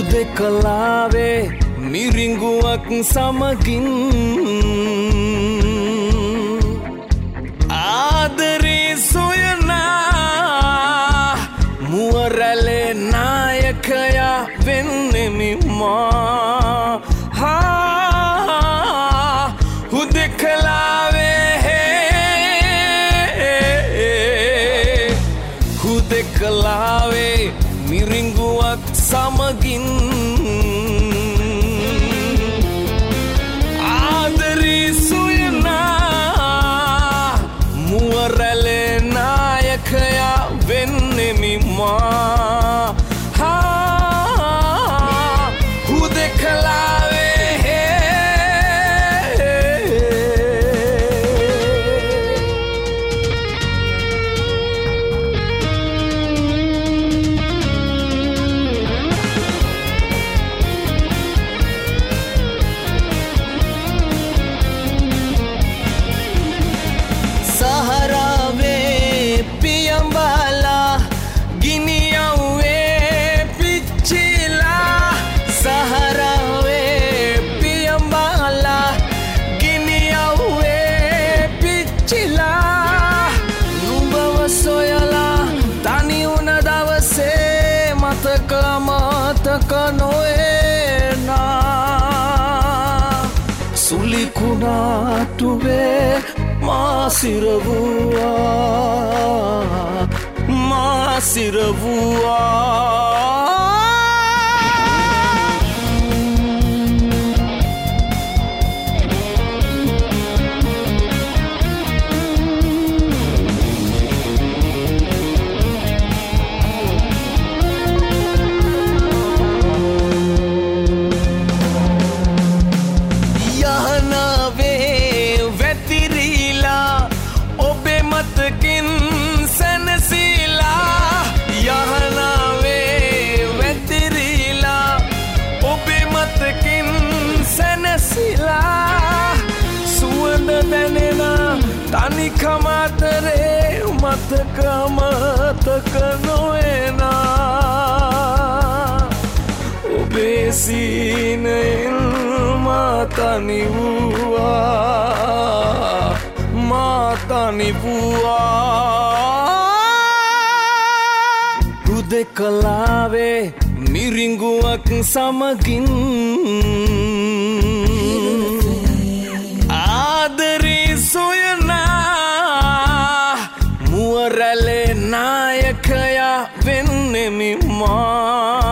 හුදෙකලාවේ මිරිඟුවක් සමගින් ආදරේ සොයනා මුවරැලේ නායකයා වෙන්නෙමි මා හුදෙකලාවේ මිරිඟුවක් සමගින් ආදරේ සොයනා මුවරැලේ නායකයා වෙන්නෙමි මා හුදෙකලාවේ මතක නොවේනා සුලිකුණාටුවේ මා සිරවුවා සුවඳ දැනෙන තනිකම අතරේ මතක නොවේනා ඔබේ සීනයෙන් මා තනි වූවා හුදෙකලාවේ මිරිඟුවක් සමගින් ආදරේ සොයනා මුවරැලේ නායකයා වෙන්නෙමි මා